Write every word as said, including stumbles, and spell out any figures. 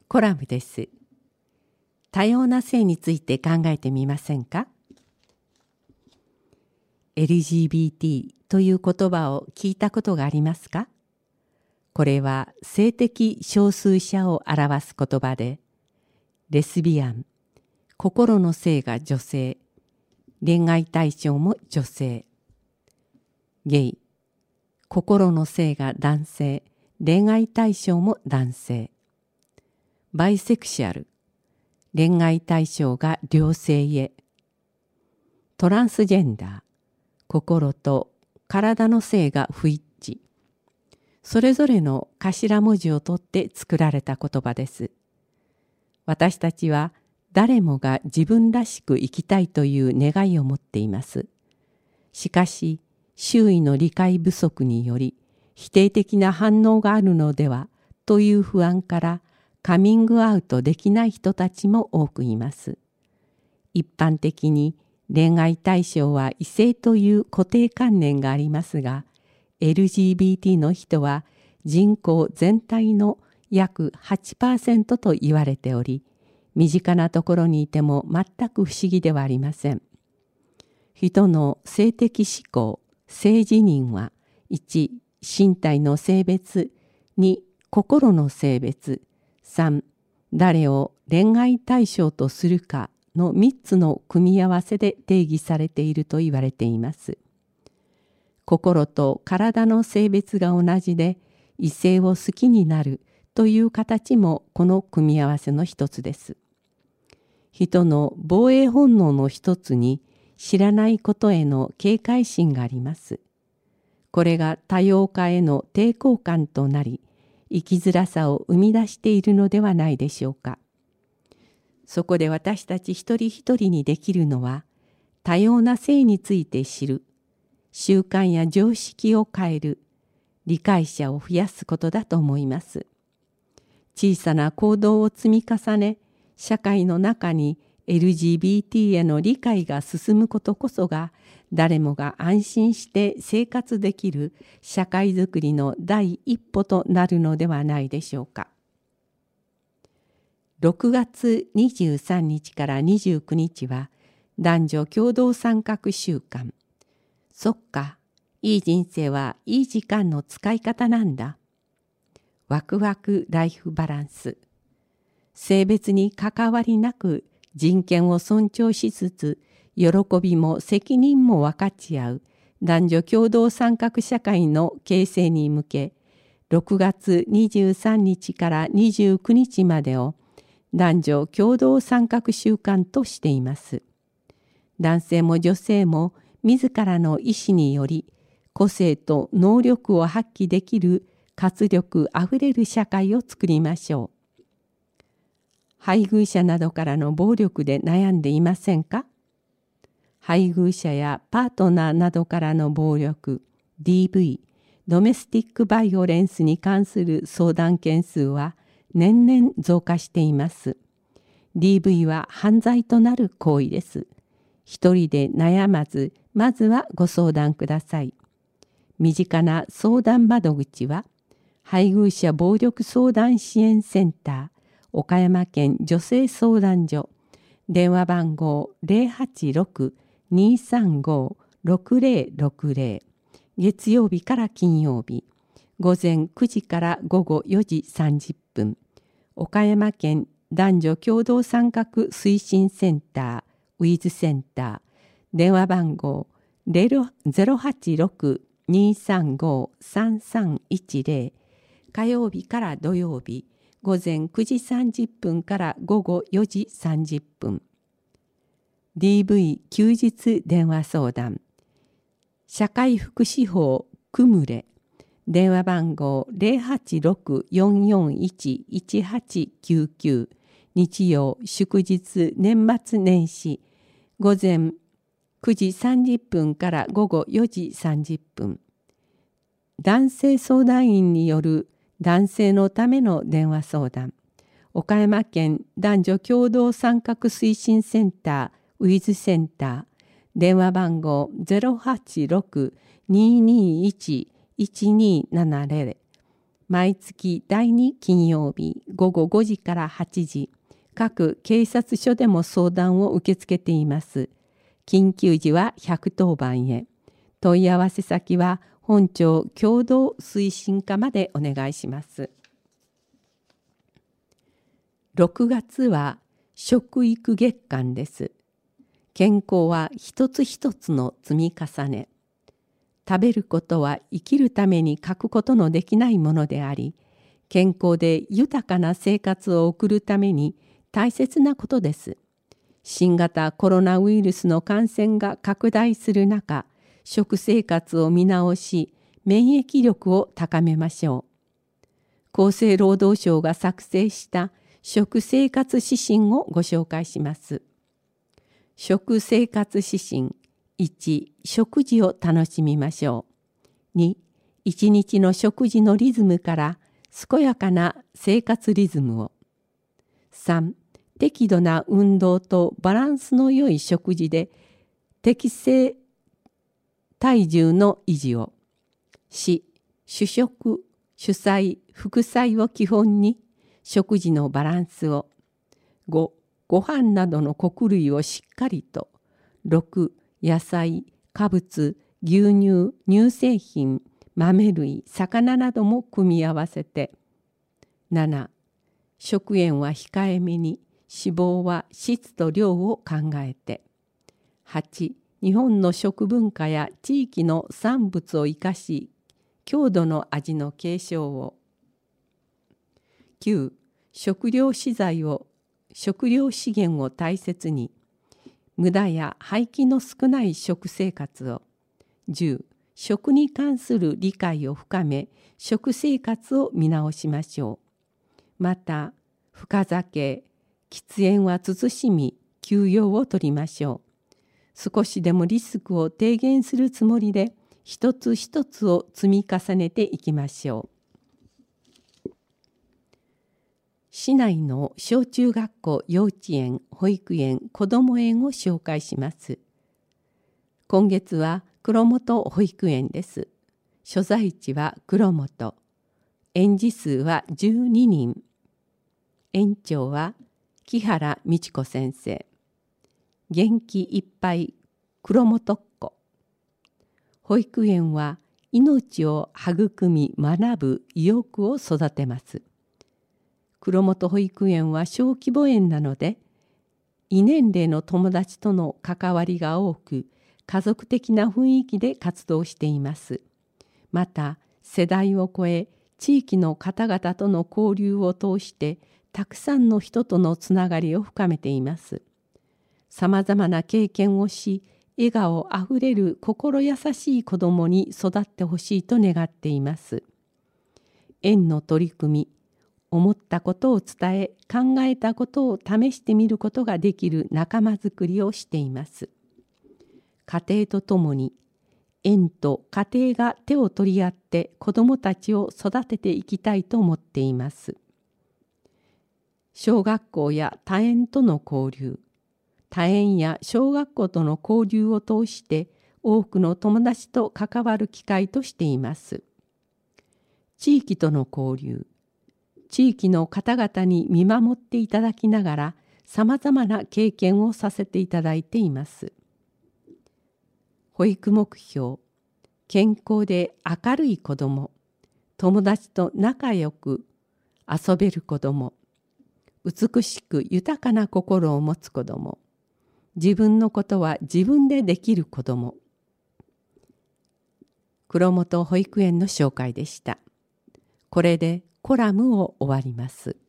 コラムです。多様な性について考えてみませんか？ エルジービーティー という言葉を聞いたことがありますか？これは性的少数者を表す言葉で、レスビアン、心の性が女性、恋愛対象も女性、ゲイ、心の性が男性、恋愛対象も男性、バイセクシャル、恋愛対象が両性へ、トランスジェンダー、心と体の性が不一致、それぞれの頭文字を取って作られた言葉です。私たちは誰もが自分らしく生きたいという願いを持っています。しかし、周囲の理解不足により否定的な反応があるのではという不安からカミングアウトできない人たちも多くいます。一般的に恋愛対象は異性という固定観念がありますが、エルジービーティー の人は人口全体の約 はちパーセント と言われており、身近なところにいても全く不思議ではありません。人の性的指向、性自認は、いち、身体の性別、に、心の性別、さん、誰を恋愛対象とするかのみっつの組み合わせで定義されていると言われています。心と体の性別が同じで異性を好きになるという形もこの組み合わせの一つです。人の防衛本能の一つに知らないことへの警戒心があります。これが多様化への抵抗感となり、生きづらさを生み出しているのではないでしょうか。そこで私たち一人一人にできるのは、多様な性について知る、習慣や常識を変える、理解者を増やすことだと思います。小さな行動を積み重ね、社会の中に エルジービーティー への理解が進むことこそが、誰もが安心して生活できる社会づくりの第一歩となるのではないでしょうか。ろくがつにじゅうさんにちからにじゅうくにちは男女共同参画週間。そっか、いい人生はいい時間の使い方なんだ。ワクワクライフバランス。性別に関わりなく人権を尊重しつつ、喜びも責任も分かち合う男女共同参画社会の形成に向け、ろくがつにじゅうさんにちからにじゅうくにちまでを男女共同参画週間としています。男性も女性も自らの意思により個性と能力を発揮できる活力あふれる社会を作りましょう。配偶者などからの暴力で悩んでいませんか？配偶者やパートナーなどからの暴力、ディーブイ、ドメスティックバイオレンスに関する相談件数は年々増加しています。ディーブイ は犯罪となる行為です。一人で悩まず、まずはご相談ください。身近な相談窓口は、配偶者暴力相談支援センター、岡山県女性相談所、電話番号 ゼロはちろく にーさんご ろくゼロろくゼロ、月曜日から金曜日、午前くじから午後よじさんじゅっぷん、岡山県男女共同参画推進センター、ウィズセンター、電話番号 ゼロはちろく にーさんご さんさんいちゼロ、火曜日から土曜日、午前くじさんじゅっぷんから午後よじさんじゅっぷん。ディーブイ 休日電話相談。社会福祉法クムレ。電話番号 ゼロはちろく よんよんいち いちはちきゅうきゅう。日曜、祝日、年末年始。午前くじさんじゅっぷんから午後よじさんじゅっぷん。男性相談員による男性のための電話相談。岡山県男女共同参画推進センターウィズセンター、電話番号 ゼロはちろく にーにーいち いちにーななゼロ、 毎月だいに金曜日ごごごじからはちじ、各警察署でも相談を受け付けています。緊急時はひゃくとおばんへ。問い合わせ先は本庁共同推進課までお願いします。ろくがつは食育月間です。健康は一つ一つの積み重ね。食べることは生きるために欠くことのできないものであり、健康で豊かな生活を送るために大切なことです。新型コロナウイルスの感染が拡大する中、食生活を見直し、免疫力を高めましょう。厚生労働省が作成した食生活指針をご紹介します。食生活指針いち、食事を楽しみましょう。に、一日の食事のリズムから健やかな生活リズムを。さん、適度な運動とバランスの良い食事で適正体重の維持を。よん、主食、主菜、副菜を基本に食事のバランスを。ご、ご飯などの穀類をしっかりと。ろく、野菜、果物、牛乳、乳製品、豆類、魚なども組み合わせて。なな、食塩は控えめに、脂肪は質と量を考えて。はち、日本の食文化や地域の産物を生かし、郷土の味の継承を。きゅう、食料資材を、食料資源を大切に。無駄や廃棄の少ない食生活を。じゅう、食に関する理解を深め、食生活を見直しましょう。また、深酒、喫煙は慎み、休養を取りましょう。少しでもリスクを低減するつもりで、一つ一つを積み重ねていきましょう。市内の小中学校、幼稚園、保育園、子ども園を紹介します。今月は黒本保育園です。所在地は黒本。園児数はじゅうににん。園長は木原美智子先生。元気いっぱい黒本っ子。保育園は命を育み学ぶ意欲を育てます。黒本保育園は小規模園なので、異年齢の友達との関わりが多く、家族的な雰囲気で活動しています。また、世代を超え、地域の方々との交流を通して、たくさんの人とのつながりを深めています。さまざまな経験をし、笑顔あふれる心優しい子どもに育ってほしいと願っています。園の取り組み、思ったことを伝え、考えたことを試してみることができる仲間づくりをしています。家庭とともに、園と家庭が手を取り合って子どもたちを育てていきたいと思っています。小学校や他園との交流、他園や小学校との交流を通して多くの友達と関わる機会としています。地域との交流、地域の方々に見守っていただきながらさまざまな経験をさせていただいています。保育目標、健康で明るい子ども、友達と仲良く遊べる子ども、美しく豊かな心を持つ子ども、自分のことは自分でできる子ども。黒本保育園の紹介でした。これでコラムを終わります。